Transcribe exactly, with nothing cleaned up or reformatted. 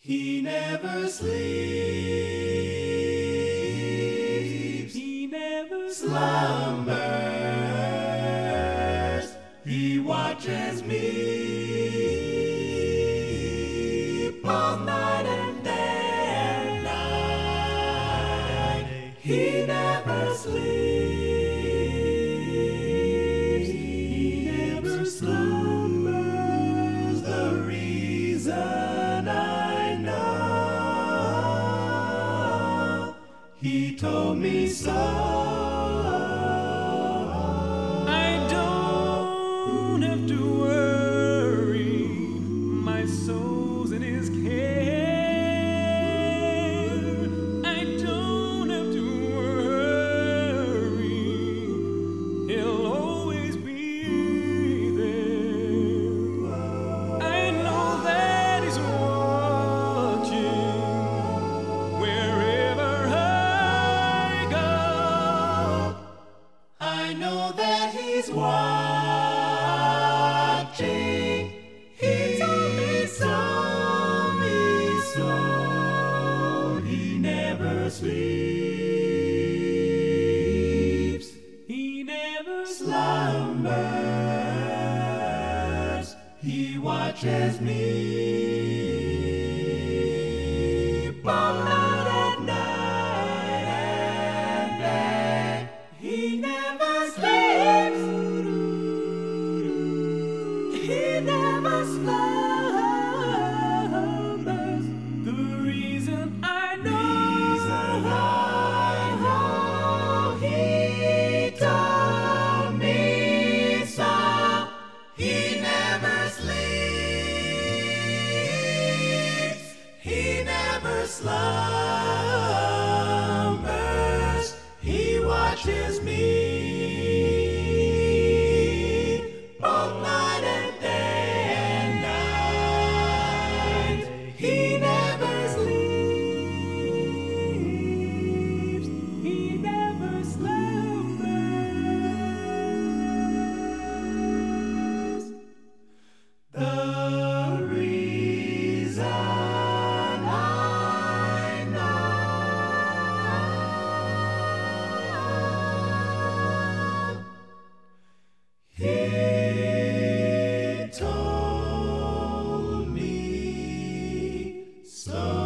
He never sleeps, he never slumbers. He watches me both night and day and night. He never sleeps, he never slumbers. The reason I know, he told me so. I don't have to worry, my soul's in his care. I don't have to worry, he'll always be there. I know that he's watching wherever I go. I know that he's watching. He told me so, me so. He never sleeps, he never slumbers. He watches me both night and night and day. He never sleeps, he never slumbers. The reason I know, reason I know, he told me so. He never sleeps, he never slumbers. He watches me both night and day and night. He never sleeps, he never slumbers. The reason I know, he told me so.